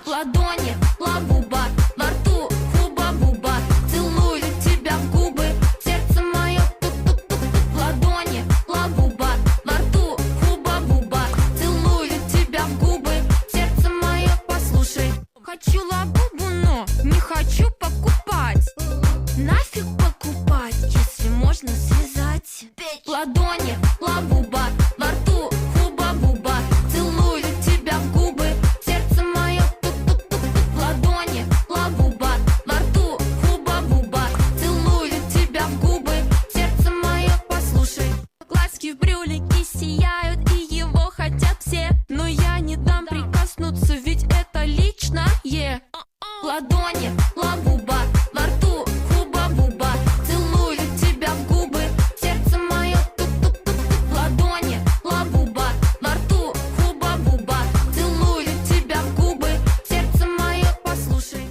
ладони, лабуба, во рту хуба-буба. Целую тебя в губы, сердце мое тук-тук-тук. Ладони, лабуба, во рту хуба-буба. Целую тебя в губы, сердце мое, послушай. Хочу лабубу, но не хочу покупать. Нафиг покупать, если можно связать. Ладони, лабуба, во рту хуба-буба. Целую тебя в губы, сердце мое тук-тук-тук. Ладони, лабуба, во рту хуба-буба. Целую тебя в губы, сердце мое, послушай. Глазки в брюлике сияют, и его хотят все. Но я не дам прикоснуться, ведь это личное. Ладони, лабуба, во рту хуба-буба. Целую тебя в губы, сердце мое тук-тук-тук. Ладони, лабуба, во рту хуба-буба. Целую тебя в губы, сердце мое, послушай.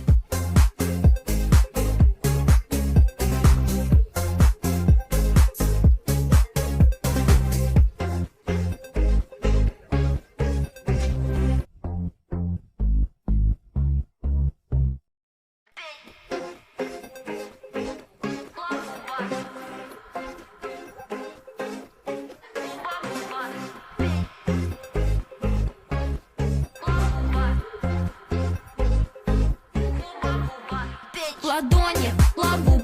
Ладони, лабуба.